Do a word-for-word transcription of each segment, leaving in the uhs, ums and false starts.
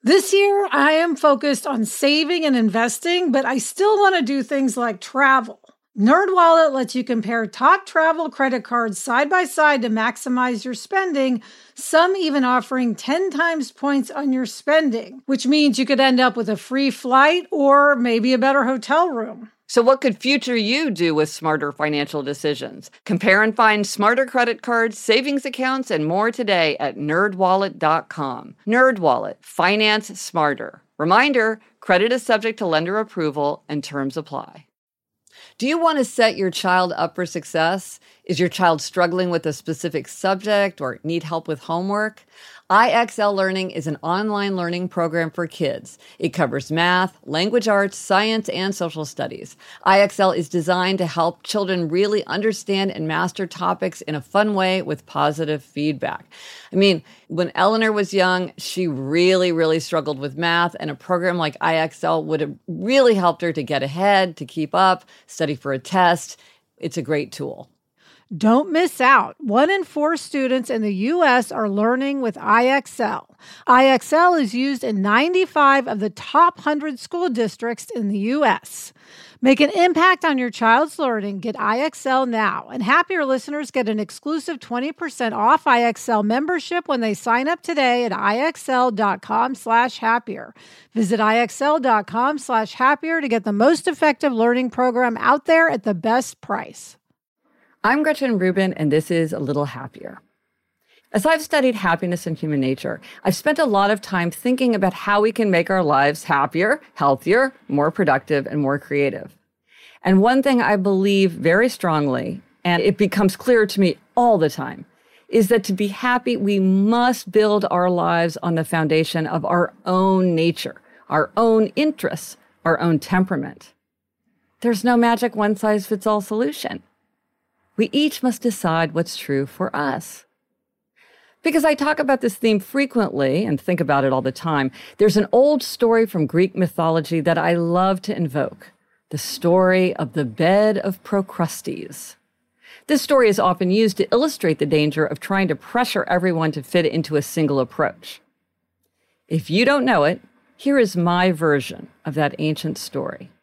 This year, I am focused on saving and investing, but I still want to do things like travel. NerdWallet lets you compare top travel credit cards side by side to maximize your spending, some even offering ten times points on your spending, which means you could end up with a free flight or maybe a better hotel room. So what could future you do with smarter financial decisions? Compare and find smarter credit cards, savings accounts, and more today at nerd wallet dot com. NerdWallet, finance smarter. Reminder, credit is subject to lender approval and terms apply. Do you want to set your child up for success? Is your child struggling with a specific subject or need help with homework? I X L Learning is an online learning program for kids. It covers math, language arts, science, and social studies. I X L is designed to help children really understand and master topics in a fun way with positive feedback. I mean, when Eleanor was young, she really, really struggled with math, and a program like I X L would have really helped her to get ahead, to keep up, study for a test. It's a great tool. Don't miss out. One in four students in the U S are learning with I X L. I X L is used in ninety-five of the top one hundred school districts in the U S. Make an impact on your child's learning. Get I X L now. And Happier listeners get an exclusive twenty percent off I X L membership when they sign up today at IXL.com slash happier. Visit IXL.com slash happier to get the most effective learning program out there at the best price. I'm Gretchen Rubin, and this is A Little Happier. As I've studied happiness and human nature, I've spent a lot of time thinking about how we can make our lives happier, healthier, more productive, and more creative. And one thing I believe very strongly, and it becomes clear to me all the time, is that to be happy, we must build our lives on the foundation of our own nature, our own interests, our own temperament. There's no magic one-size-fits-all solution. We each must decide what's true for us. Because I talk about this theme frequently and think about it all the time, there's an old story from Greek mythology that I love to invoke, the story of the bed of Procrustes. This story is often used to illustrate the danger of trying to pressure everyone to fit into a single approach. If you don't know it, here is my version of that ancient story.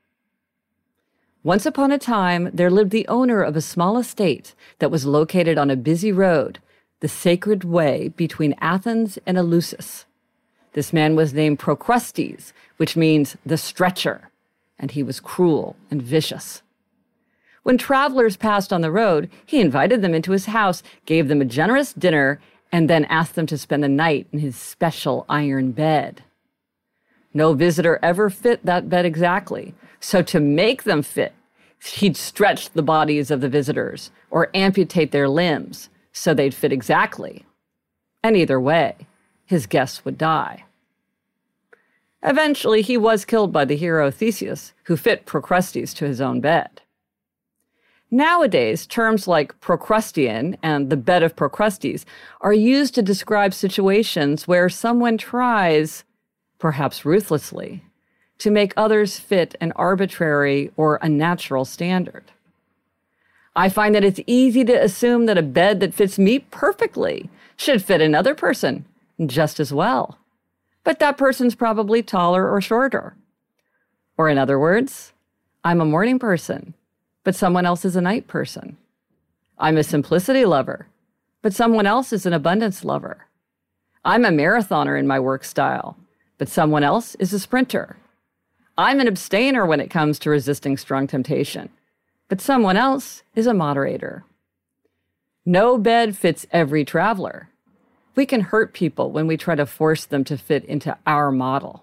Once upon a time, there lived the owner of a small estate that was located on a busy road, the sacred way between Athens and Eleusis. This man was named Procrustes, which means the stretcher, and he was cruel and vicious. When travelers passed on the road, he invited them into his house, gave them a generous dinner, and then asked them to spend the night in his special iron bed. No visitor ever fit that bed exactly, so to make them fit, he'd stretch the bodies of the visitors or amputate their limbs so they'd fit exactly. And either way, his guests would die. Eventually, he was killed by the hero Theseus, who fit Procrustes to his own bed. Nowadays, terms like Procrustean and the bed of Procrustes are used to describe situations where someone tries, perhaps ruthlessly, to make others fit an arbitrary or unnatural standard. I find that it's easy to assume that a bed that fits me perfectly should fit another person just as well. But that person's probably taller or shorter. Or in other words, I'm a morning person, but someone else is a night person. I'm a simplicity lover, but someone else is an abundance lover. I'm a marathoner in my work style, but someone else is a sprinter. I'm an abstainer when it comes to resisting strong temptation, but someone else is a moderator. No bed fits every traveler. We can hurt people when we try to force them to fit into our model.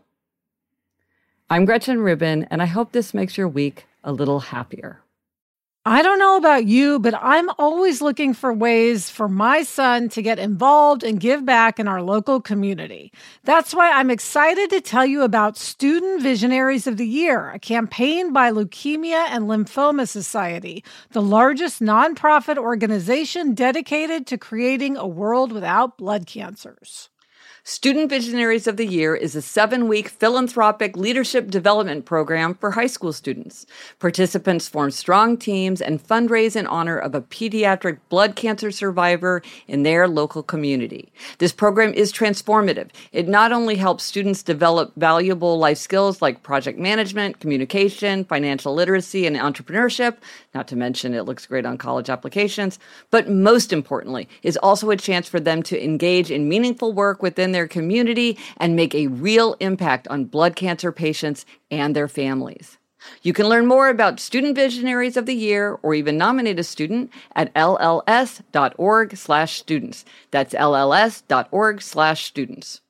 I'm Gretchen Rubin, and I hope this makes your week a little happier. I don't know about you, but I'm always looking for ways for my son to get involved and give back in our local community. That's why I'm excited to tell you about Student Visionaries of the Year, a campaign by Leukemia and Lymphoma Society, the largest nonprofit organization dedicated to creating a world without blood cancers. Student Visionaries of the Year is a seven-week philanthropic leadership development program for high school students. Participants form strong teams and fundraise in honor of a pediatric blood cancer survivor in their local community. This program is transformative. It not only helps students develop valuable life skills like project management, communication, financial literacy, and entrepreneurship, not to mention it looks great on college applications, but most importantly, is also a chance for them to engage in meaningful work within their community and make a real impact on blood cancer patients and their families. You can learn more about Student Visionaries of the Year or even nominate a student at L L S dot org slash students. That's L L S dot org slash students.